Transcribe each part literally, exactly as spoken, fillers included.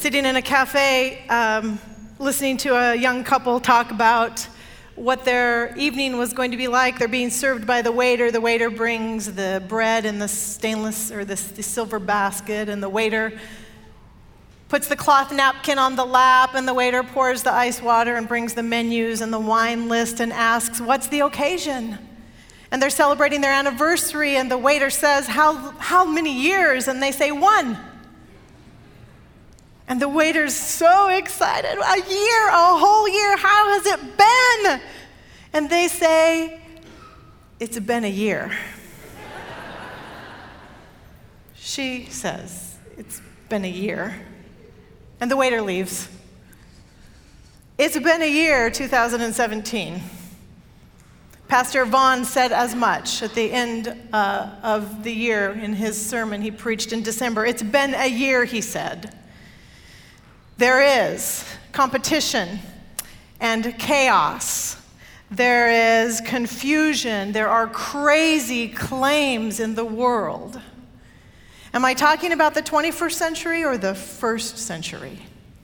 sitting in a cafe, um, listening to a young couple talk about what their evening was going to be like. They're being served by the waiter. The waiter brings the bread in the stainless or the, the silver basket, and the waiter puts the cloth napkin on the lap, and the waiter pours the ice water and brings the menus and the wine list and asks, "What's the occasion?" And they're celebrating their anniversary, and the waiter says, how, how many years? And they say, "One." And the waiter's so excited. "A year, a whole year, how has it been?" And they say, "It's been a year." She says, "It's been a year." And the waiter leaves. It's been a year, two thousand seventeen. Pastor Vaughn said as much at the end uh, of the year in his sermon he preached in December. It's been a year, he said. There is competition and chaos. There is confusion. There are crazy claims in the world. Am I talking about the twenty-first century or the first century?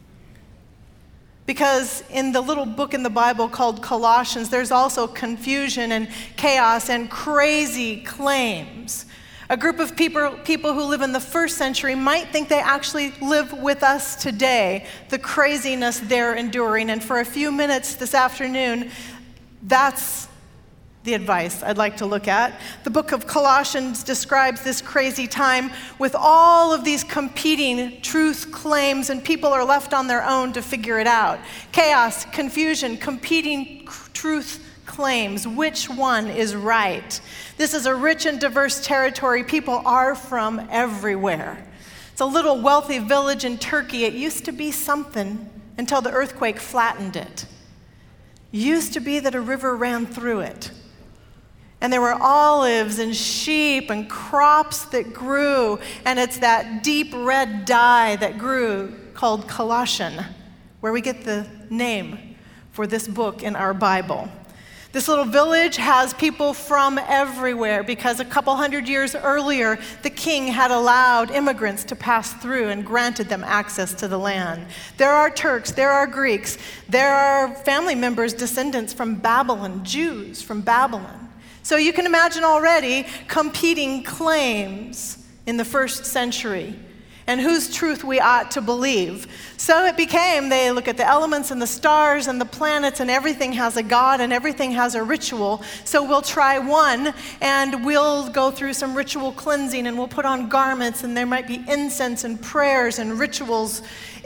Because in the little book in the Bible called Colossians, there's also confusion and chaos and crazy claims. A group of people, people who live in the first century might think they actually live with us today, the craziness they're enduring. And for a few minutes this afternoon, that's the advice I'd like to look at. The book of Colossians describes this crazy time with all of these competing truth claims, and people are left on their own to figure it out. Chaos, confusion, competing truth claims. Which one is right? This is a rich and diverse territory. People are from everywhere. It's a little wealthy village in Turkey. It used to be something until the earthquake flattened it. It used to be that a river ran through it. And there were olives and sheep and crops that grew, and it's that deep red dye that grew called Colossian, where we get the name for this book in our Bible. This little village has people from everywhere because a couple hundred years earlier, the king had allowed immigrants to pass through and granted them access to the land. There are Turks, there are Greeks, there are family members, descendants from Babylon, Jews from Babylon. So you can imagine already competing claims in the first century and whose truth we ought to believe. So it became, they look at the elements and the stars and the planets, and everything has a god and everything has a ritual. So we'll try one, and we'll go through some ritual cleansing, and we'll put on garments, and there might be incense and prayers and rituals.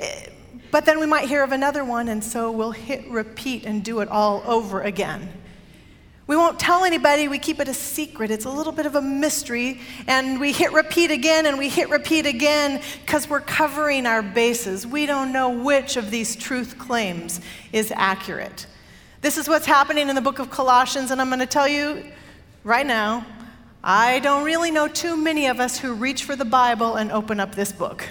But then we might hear of another one, and so we'll hit repeat and do it all over again. We won't tell anybody, we keep it a secret. It's a little bit of a mystery, and we hit repeat again and we hit repeat again because we're covering our bases. We don't know which of these truth claims is accurate. This is what's happening in the book of Colossians, and I'm going to tell you right now, I don't really know too many of us who reach for the Bible and open up this book.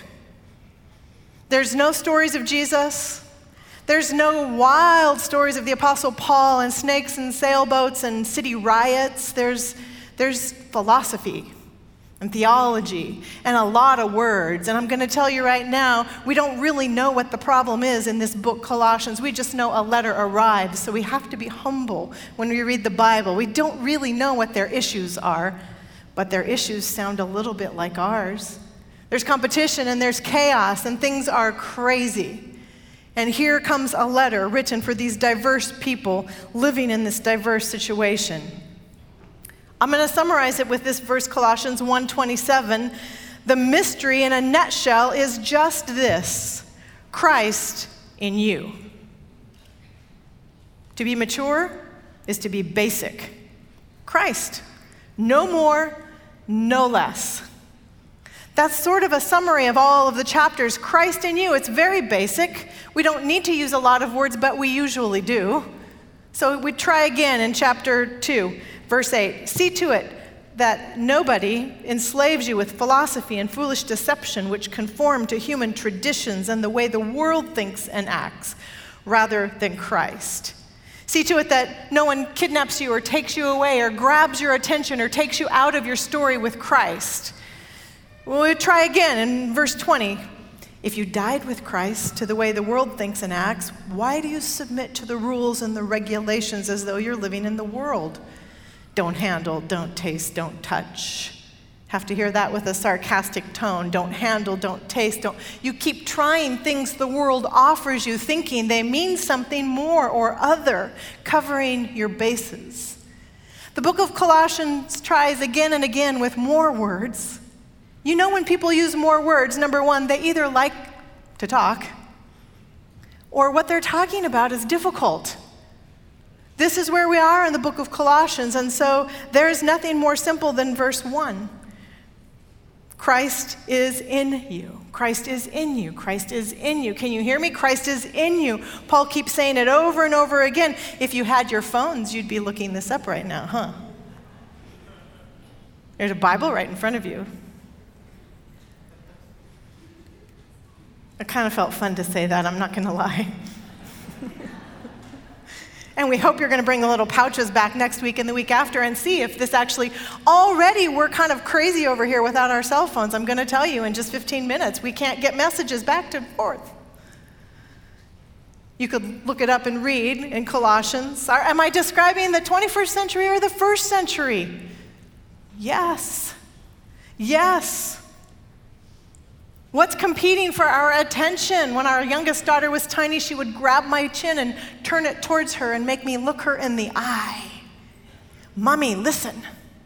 There's no stories of Jesus. There's no wild stories of the Apostle Paul and snakes and sailboats and city riots. There's, there's philosophy and theology and a lot of words. And I'm going to tell you right now, we don't really know what the problem is in this book, Colossians. We just know a letter arrived. So we have to be humble when we read the Bible. We don't really know what their issues are, but their issues sound a little bit like ours. There's competition and there's chaos and things are crazy. And here comes a letter written for these diverse people living in this diverse situation. I'm going to summarize it with this verse, Colossians one twenty-seven. The mystery in a nutshell is just this: Christ in you. To be mature is to be basic. Christ. No more, no less. That's sort of a summary of all of the chapters. Christ in you, it's very basic. We don't need to use a lot of words, but we usually do. So we try again in chapter two, verse eight. See to it that nobody enslaves you with philosophy and foolish deception, which conform to human traditions and the way the world thinks and acts, rather than Christ. See to it that no one kidnaps you or takes you away or grabs your attention or takes you out of your story with Christ. Well, we'll try again in verse twenty. If you died with Christ to the way the world thinks and acts, why do you submit to the rules and the regulations as though you're living in the world? Don't handle, don't taste, don't touch. Have to hear that with a sarcastic tone. Don't handle, don't taste, don't. You keep trying things the world offers you, thinking they mean something more or other, covering your bases. The book of Colossians tries again and again with more words. You know when people use more words, number one, they either like to talk, or what they're talking about is difficult. This is where we are in the book of Colossians, and so there is nothing more simple than verse one. Christ is in you. Christ is in you. Christ is in you. Can you hear me? Christ is in you. Paul keeps saying it over and over again. If you had your phones, you'd be looking this up right now, huh? There's a Bible right in front of you. It kind of felt fun to say that, I'm not going to lie. And we hope you're going to bring the little pouches back next week and the week after and see if this actually, already we're kind of crazy over here without our cell phones. I'm going to tell you in just fifteen minutes, we can't get messages back and forth. You could look it up and read in Colossians. Are, am I describing the twenty-first century or the first century? Yes. Yes. What's competing for our attention? When our youngest daughter was tiny, she would grab my chin and turn it towards her and make me look her in the eye. Mommy, listen.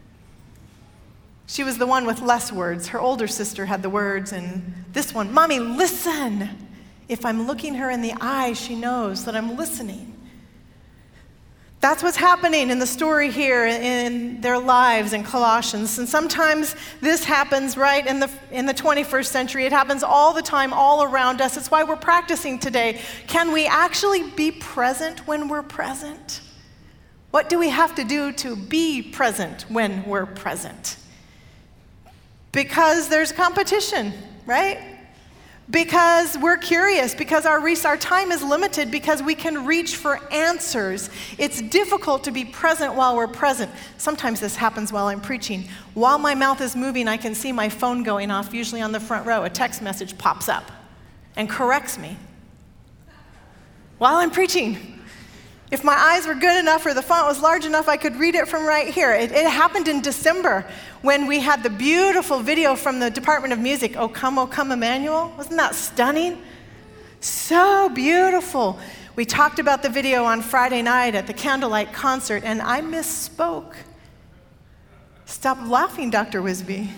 She was the one with less words. Her older sister had the words, and this one, Mommy, listen. If I'm looking her in the eye, she knows that I'm listening. That's what's happening in the story here in their lives in Colossians. And sometimes this happens right in the in the twenty-first century. It happens all the time, all around us. It's why we're practicing today. Can we actually be present when we're present? What do we have to do to be present when we're present? Because there's competition, right? Because we're curious, because our, res- our time is limited, because we can reach for answers. It's difficult to be present while we're present. Sometimes this happens while I'm preaching. While my mouth is moving, I can see my phone going off, usually on the front row. A text message pops up and corrects me while I'm preaching. If my eyes were good enough or the font was large enough, I could read it from right here. It, it happened in December when we had the beautiful video from the Department of Music, O Come, O Come, Emmanuel. Wasn't that stunning? So beautiful. We talked about the video on Friday night at the candlelight concert, and I misspoke. Stop laughing, Doctor Wisby.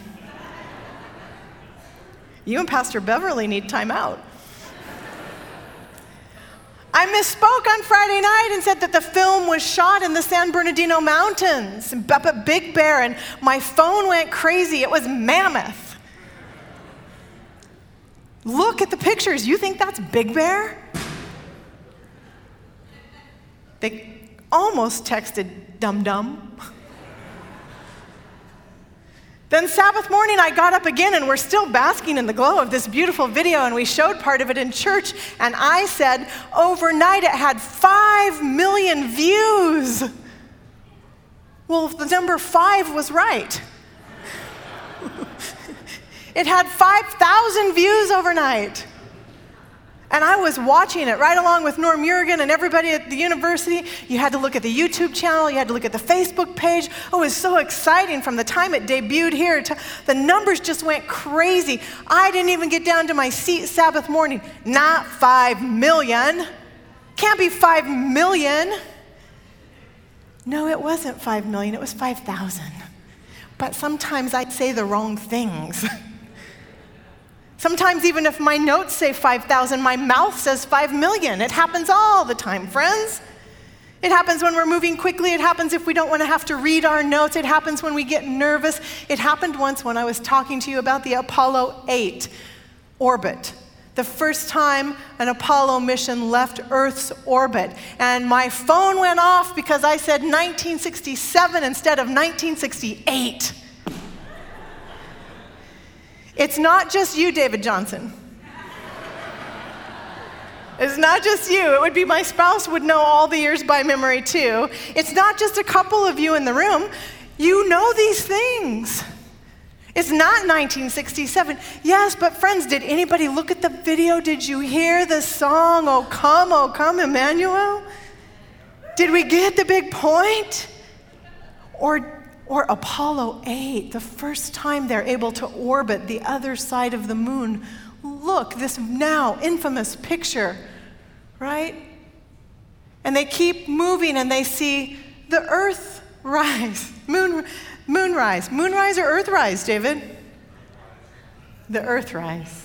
You and Pastor Beverly need time out. I misspoke on Friday night and said that the film was shot in the San Bernardino Mountains, up at Big Bear, and my phone went crazy. It was Mammoth. Look at the pictures. You think that's Big Bear? They almost texted Dum Dum. Then Sabbath morning, I got up again, and we're still basking in the glow of this beautiful video, and we showed part of it in church, and I said, overnight it had five million views. Well, the number five was right. It had five thousand views overnight. And I was watching it right along with Norm Jurgen and everybody at the university. You had to look at the YouTube channel. You had to look at the Facebook page. Oh, it was so exciting from the time it debuted here. To, the numbers just went crazy. I didn't even get down to my seat Sabbath morning. Not five million. Can't be five million. No, it wasn't five million. It was five thousand. But sometimes I'd say the wrong things. Sometimes even if my notes say five thousand, my mouth says five million. It happens all the time, friends. It happens when we're moving quickly. It happens if we don't want to have to read our notes. It happens when we get nervous. It happened once when I was talking to you about the Apollo eight orbit. The first time an Apollo mission left Earth's orbit. And my phone went off because I said nineteen sixty-seven instead of nineteen sixty-eight. It's not just you, David Johnson. It's not just you. It would be my spouse would know all the years by memory too. It's not just a couple of you in the room. You know these things. It's not nineteen sixty-seven. Yes, but friends, did anybody look at the video? Did you hear the song, "Oh Come, Oh Come, Emmanuel"? Did we get the big point? Or, or Apollo eight, the first time they're able to orbit the other side of the moon. Look, this now infamous picture, right? And they keep moving and they see the earth rise, moon, moonrise. Moonrise or earthrise, David? The earth rise.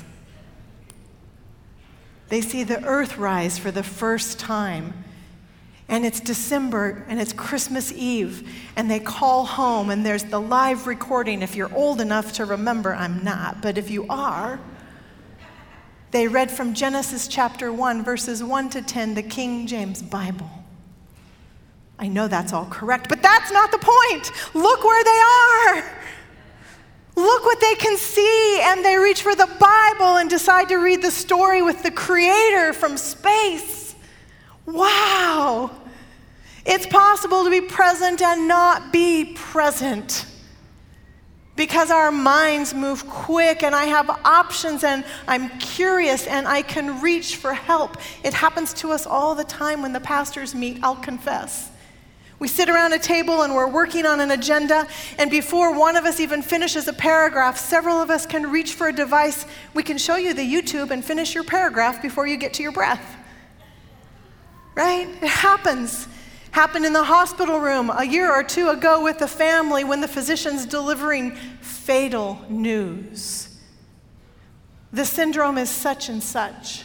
They see the earth rise for the first time. And it's December, and it's Christmas Eve, and they call home, and there's the live recording. If you're old enough to remember, I'm not, but if you are, they read from Genesis chapter one, verses one to ten, the King James Bible. I know that's all correct, but that's not the point. Look where they are. Look what they can see, and they reach for the Bible and decide to read the story with the Creator from space. Wow! It's possible to be present and not be present because our minds move quick and I have options and I'm curious and I can reach for help. It happens to us all the time when the pastors meet, I'll confess. We sit around a table and we're working on an agenda, and before one of us even finishes a paragraph, several of us can reach for a device. We can show you the YouTube and finish your paragraph before you get to your breath. Right? It happens. Happened in the hospital room a year or two ago with the family when the physician's delivering fatal news. The syndrome is such and such,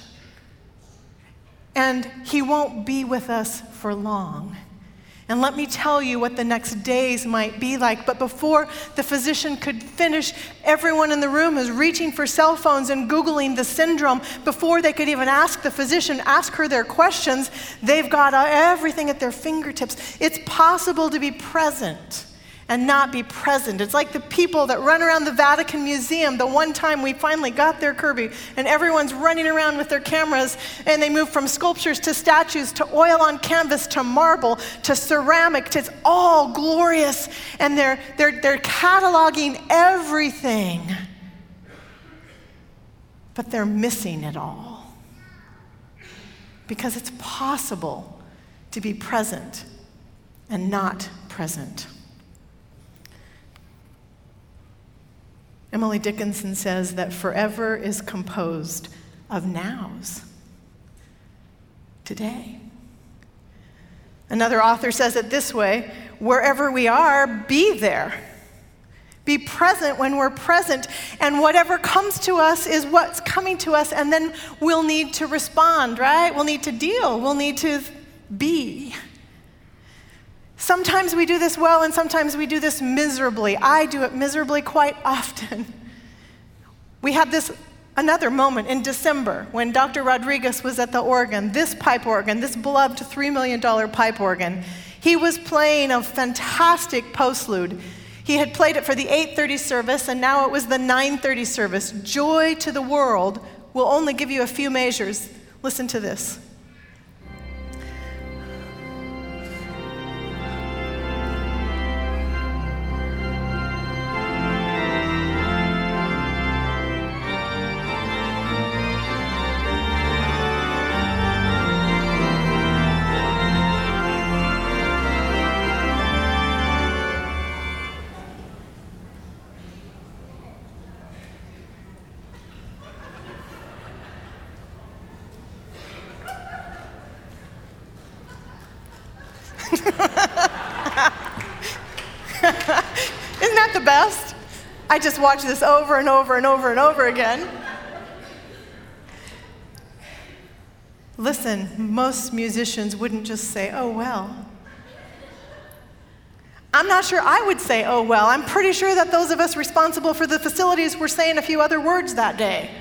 and he won't be with us for long. And let me tell you what the next days might be like. But before the physician could finish, everyone in the room is reaching for cell phones and Googling the syndrome. Before they could even ask the physician, ask her their questions, they've got everything at their fingertips. It's possible to be present and not be present. It's like the people that run around the Vatican Museum. The one time we finally got there, Kirby, and everyone's running around with their cameras, and they move from sculptures to statues to oil on canvas to marble to ceramic. To, it's all glorious, and they're, they're, they're cataloging everything. But they're missing it all. Because it's possible to be present and not present. Emily Dickinson says that forever is composed of nows. Today. Another author says it this way: wherever we are, be there. Be present when we're present, and whatever comes to us is what's coming to us, and then we'll need to respond, right? We'll need to deal. We'll need to be. Sometimes we do this well, and sometimes we do this miserably. I do it miserably quite often. We had this another moment in December when Doctor Rodriguez was at the organ, this pipe organ, this beloved three million dollars pipe organ. He was playing a fantastic postlude. He had played it for the eight thirty service, and now it was the nine thirty service. Joy to the world will only give you a few measures. Listen to this. Isn't that the best? I just watch this over and over and over and over again. Listen, most musicians wouldn't just say, oh, well. I'm not sure I would say, oh, well. I'm pretty sure that those of us responsible for the facilities were saying a few other words that day.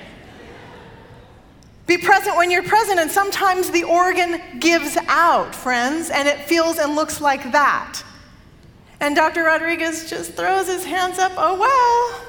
Be present when you're present, and sometimes the organ gives out, friends, and it feels and looks like that. And Doctor Rodriguez just throws his hands up, oh, well.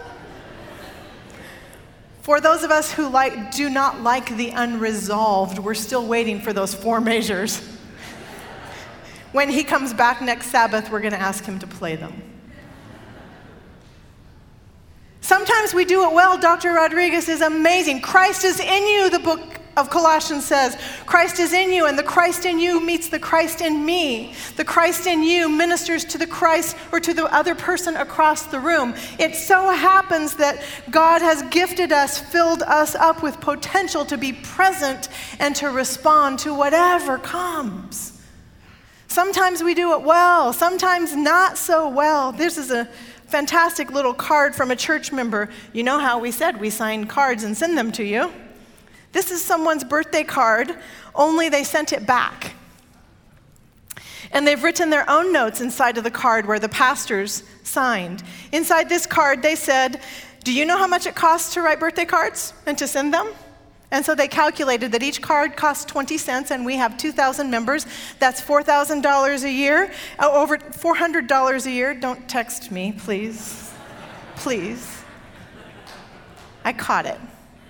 For those of us who like, do not like the unresolved, we're still waiting for those four measures. When he comes back next Sabbath, we're going to ask him to play them. Sometimes we do it well. Doctor Rodriguez is amazing. Christ is in you, the book of Colossians says. Christ is in you, and the Christ in you meets the Christ in me. The Christ in you ministers to the Christ or to the other person across the room. It so happens that God has gifted us, filled us up with potential to be present and to respond to whatever comes. Sometimes we do it well, sometimes not so well. This is a fantastic little card from a church member. You know how we said we sign cards and send them to you. This is someone's birthday card, only they sent it back. And they've written their own notes inside of the card where the pastors signed. Inside this card, they said, do you know how much it costs to write birthday cards and to send them? And so they calculated that each card costs twenty cents, and we have two thousand members. That's four thousand dollars a year, over four hundred dollars a year. Don't text me, please. Please. I caught it.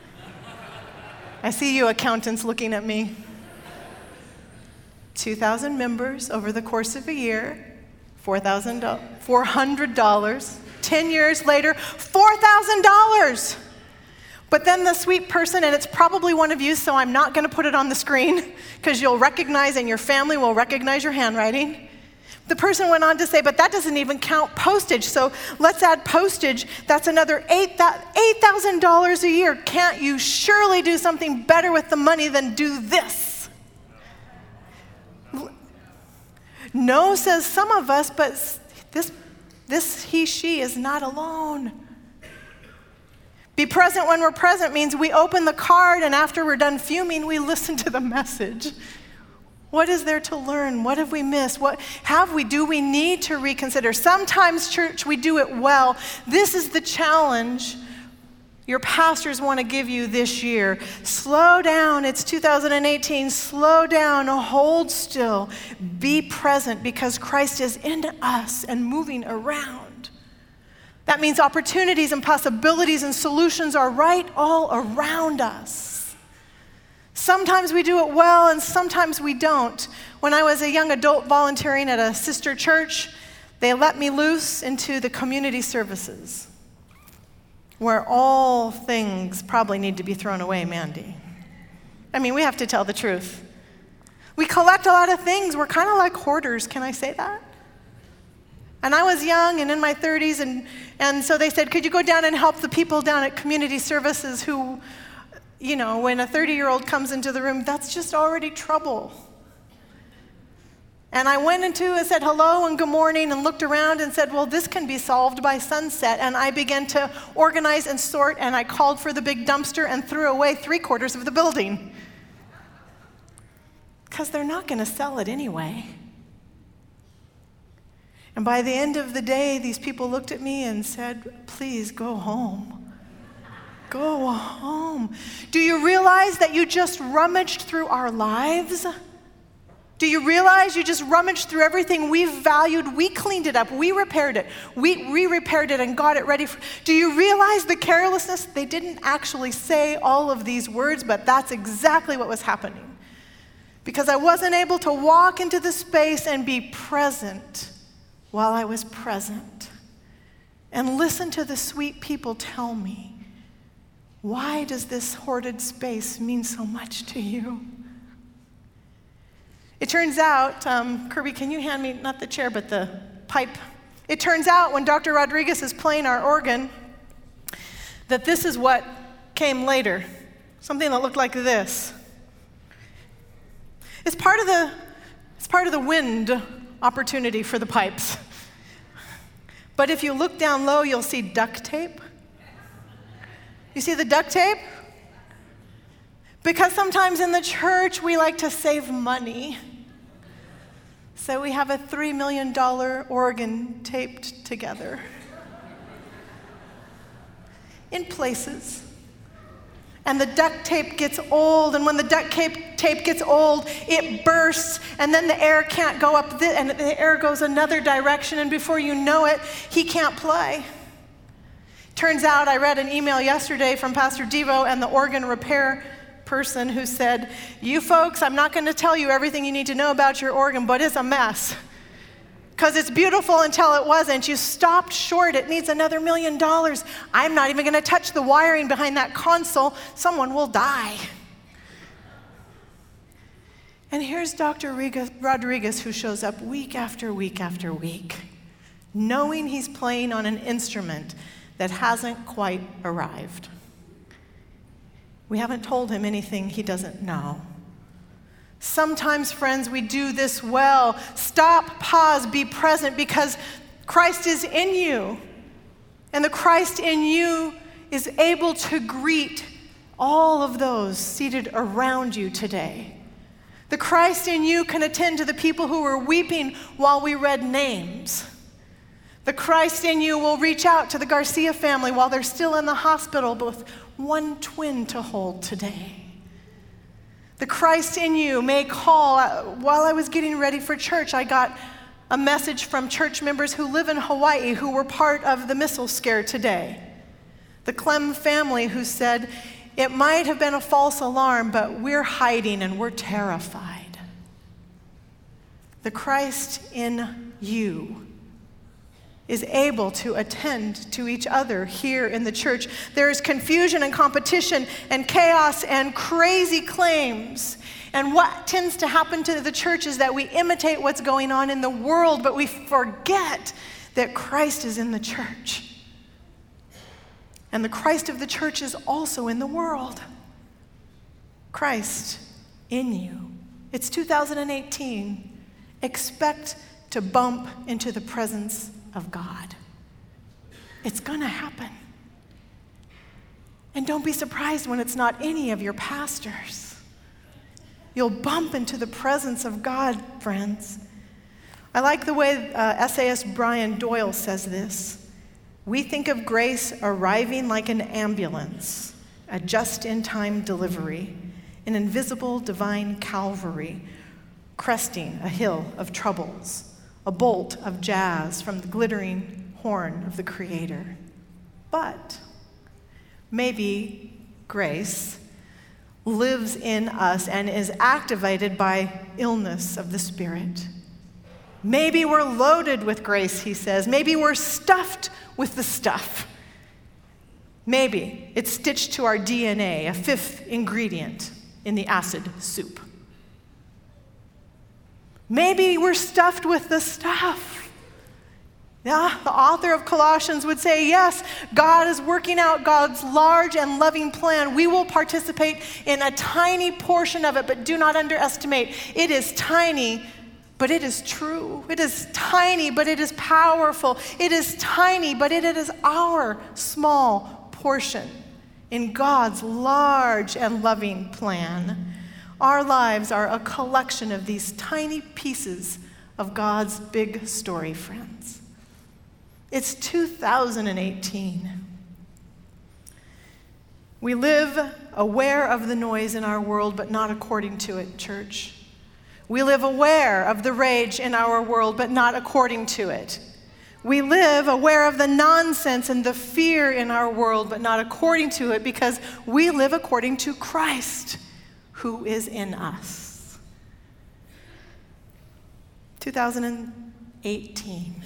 I see you accountants looking at me. two thousand members over the course of a year, four hundred dollars. ten years later, four thousand dollars. But then the sweet person, and it's probably one of you, so I'm not going to put it on the screen because you'll recognize and your family will recognize your handwriting. The person went on to say, but that doesn't even count postage, so let's add postage. That's another eight thousand dollars a year. Can't you surely do something better with the money than do this? No, says some of us, but this, this he, she is not alone. Be present when we're present means we open the card, and after we're done fuming, we listen to the message. What is there to learn? What have we missed? What have we? Do we need to reconsider? Sometimes, church, we do it well. This is the challenge your pastors want to give you this year. Slow down. It's two thousand eighteen. Slow down. Hold still. Be present, because Christ is in us and moving around. That means opportunities and possibilities and solutions are right all around us. Sometimes we do it well and sometimes we don't. When I was a young adult volunteering at a sister church, they let me loose into the community services, where all things probably need to be thrown away, Mandy. I mean, we have to tell the truth. We collect a lot of things. We're kind of like hoarders. Can I say that? And I was young and in my thirties, and, and so they said, could you go down and help the people down at community services who, you know, when a thirty-year-old comes into the room, that's just already trouble. And I went into and said hello and good morning and looked around and said, well, this can be solved by sunset. And I began to organize and sort, and I called for the big dumpster and threw away three quarters of the building. Because they're not going to sell it anyway. And by the end of the day, these people looked at me and said, please go home. Go home. Do you realize that you just rummaged through our lives? Do you realize you just rummaged through everything we valued? We cleaned it up. We repaired it. We re-repaired it and got it ready. For, do you realize the carelessness? They didn't actually say all of these words, but that's exactly what was happening. Because I wasn't able to walk into the space and be present while I was present and listen to the sweet people tell me, why does this hoarded space mean so much to you? It turns out, um, Kirby, can you hand me, not the chair, but the pipe? It turns out when Doctor Rodriguez is playing our organ, that this is what came later, something that looked like this. It's part of the, it's part of the wind opportunity for the pipes. But if you look down low, you'll see duct tape. You see the duct tape? Because sometimes in the church, we like to save money. So we have a three million dollars organ taped together in places. And the duct tape gets old, and when the duct tape, tape gets old, it bursts, and then the air can't go up, this, and the air goes another direction, and before you know it, he can't play. Turns out, I read an email yesterday from Pastor Devo and the organ repair person who said, you folks, I'm not going to tell you everything you need to know about your organ, but it's a mess. because it's beautiful until it wasn't. You stopped short. It needs another million dollars. I'm not even going to touch the wiring behind that console. Someone will die. And here's Doctor Rodriguez, who shows up week after week after week, knowing he's playing on an instrument that hasn't quite arrived. We haven't told him anything he doesn't know. Sometimes, friends, we do this well. Stop, pause, be present, because Christ is in you. And the Christ in you is able to greet all of those seated around you today. The Christ in you can attend to the people who were weeping while we read names. The Christ in you will reach out to the Garcia family while they're still in the hospital with one twin to hold today. The Christ in you may call. While I was getting ready for church, I got a message from church members who live in Hawaii who were part of the missile scare today. The Clem family who said, it might have been a false alarm, but we're hiding and we're terrified. The Christ in you is able to attend to each other here in the church. There is confusion and competition and chaos and crazy claims. And what tends to happen to the church is that we imitate what's going on in the world, but we forget that Christ is in the church. And the Christ of the church is also in the world. Christ in you. It's two thousand eighteen. Expect to bump into the presence of God. It's going to happen. And don't be surprised when it's not any of your pastors. You'll bump into the presence of God, friends. I like the way uh, essayist Brian Doyle says this. We think of grace arriving like an ambulance, a just-in-time delivery, an invisible divine Calvary, cresting a hill of troubles, a bolt of jazz from the glittering horn of the Creator. But maybe grace lives in us and is activated by illness of the Spirit. Maybe we're loaded with grace, he says. Maybe we're stuffed with the stuff. Maybe it's stitched to our D N A, a fifth ingredient in the acid soup. Maybe we're stuffed with the stuff. Yeah, the author of Colossians would say, yes, God is working out God's large and loving plan. We will participate in a tiny portion of it, but do not underestimate. It is tiny, but it is true. It is tiny, but it is powerful. It is tiny, but it is our small portion in God's large and loving plan. Our lives are a collection of these tiny pieces of God's big story, friends. It's two thousand eighteen. We live aware of the noise in our world, but not according to it, church. We live aware of the rage in our world, but not according to it. We live aware of the nonsense and the fear in our world, but not according to it, because we live according to Christ, who is in us. two thousand eighteen.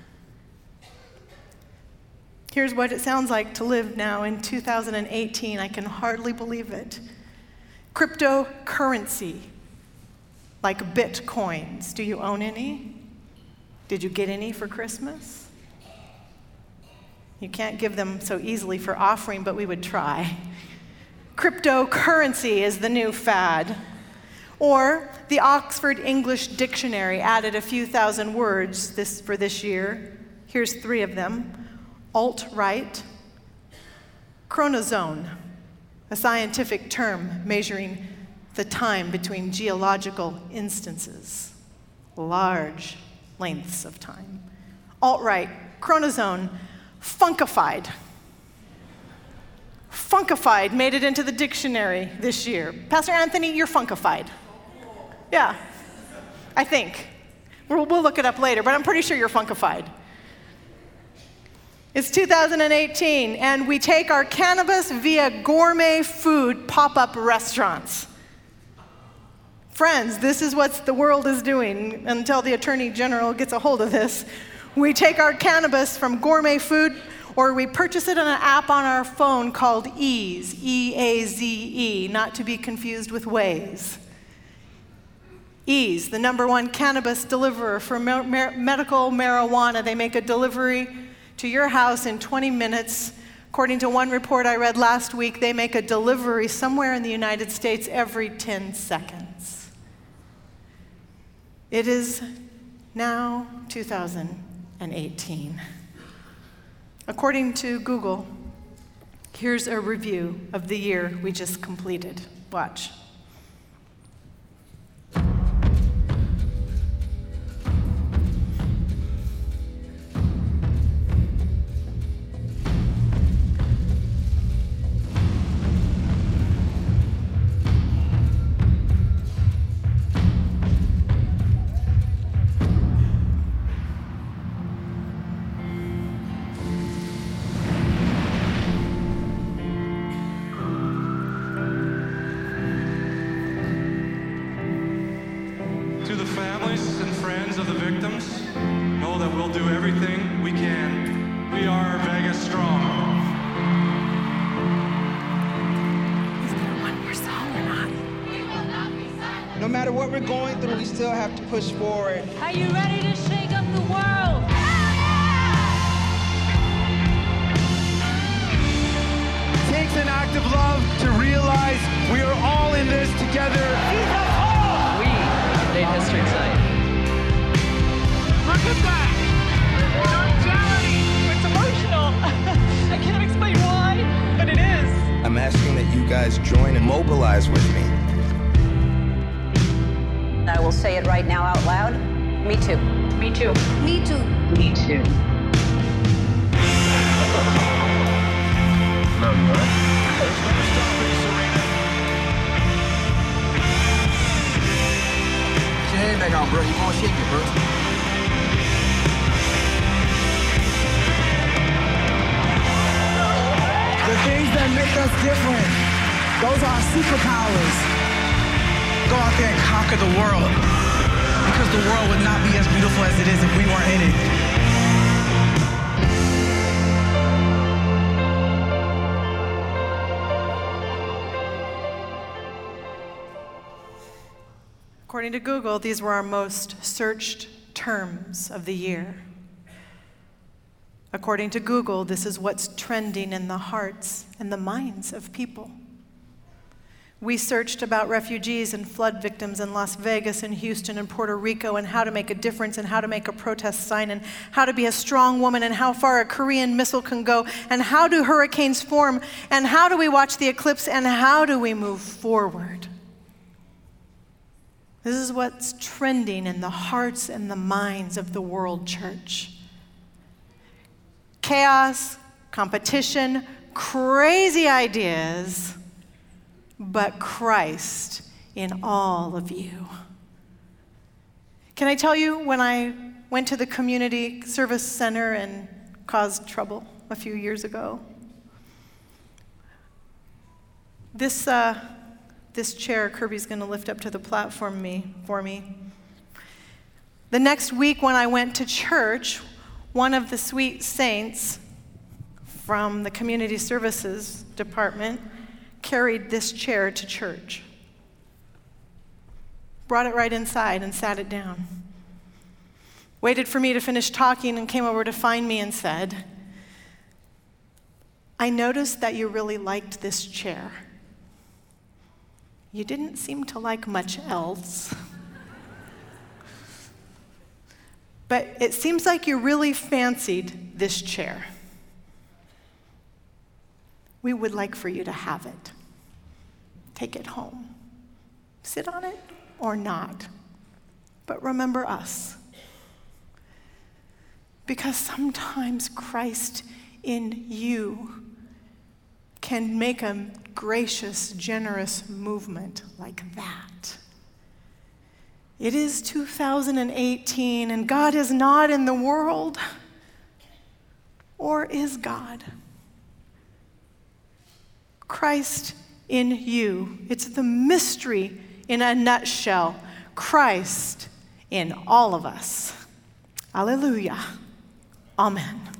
Here's what it sounds like to live now in two thousand eighteen. I can hardly believe it. Cryptocurrency, like bitcoins. Do you own any? Did you get any for Christmas? You can't give them so easily for offering, but we would try. Cryptocurrency is the new fad. Or the Oxford English Dictionary added a few thousand words this, for this year. Here's three of them. Alt-right, chronozone, a scientific term measuring the time between geological instances, large lengths of time. Alt-right, chronozone, funkified. Funkified made it into the dictionary this year. Pastor Anthony, you're funkified. Yeah, I think. We'll, we'll look it up later, but I'm pretty sure you're funkified. It's two thousand eighteen, and we take our cannabis via gourmet food pop-up restaurants. Friends, this is what the world is doing until the Attorney General gets a hold of this. We take our cannabis from gourmet food, or we purchase it in an app on our phone called Eaze, E A Z E, not to be confused with Waze. Eaze, the number one cannabis deliverer for mer- mer- medical marijuana. They make a delivery to your house in twenty minutes. According to one report I read last week, they make a delivery somewhere in the United States every ten seconds. It is now two thousand eighteen. According to Google, here's a review of the year we just completed. Watch. No matter what we're going through, we still have to push forward. Are you ready to shake up the world? It takes an act of love to realize we are all in this together. We made history tonight. Look at that! It's emotional. I can't explain why, but it is. I'm asking that you guys join and mobilize with me. I will say it right now out loud. Me too. Me too. Me too. Me too. Get your hand back out, bro. You gonna shake it, bro. The things that make us different, those are our superpowers. Go out there and conquer the world, because the world would not be as beautiful as it is if we weren't in it. According to Google, these were our most searched terms of the year. According to Google, this is what's trending in the hearts and the minds of people. We searched about refugees and flood victims in Las Vegas and Houston and Puerto Rico, and how to make a difference, and how to make a protest sign, and how to be a strong woman, and how far a Korean missile can go, and how do hurricanes form, and how do we watch the eclipse, and how do we move forward. This is what's trending in the hearts and the minds of the world church. Chaos, competition, crazy ideas, but Christ in all of you. Can I tell you, when I went to the community service center and caused trouble a few years ago, this uh, this chair Kirby's going to lift up to the platform me for me. The next week when I went to church, one of the sweet saints from the community services department carried this chair to church, brought it right inside and sat it down, waited for me to finish talking and came over to find me and said, "I noticed that you really liked this chair. You didn't seem to like much else. But it seems like you really fancied this chair. We would like for you to have it. Take it home. Sit on it or not. But remember us. Because sometimes Christ in you can make a gracious, generous movement like that." It is two thousand eighteen, and God is not in the world. Or is God? Christ in you. It's the mystery in a nutshell, Christ in all of us. Hallelujah. Amen.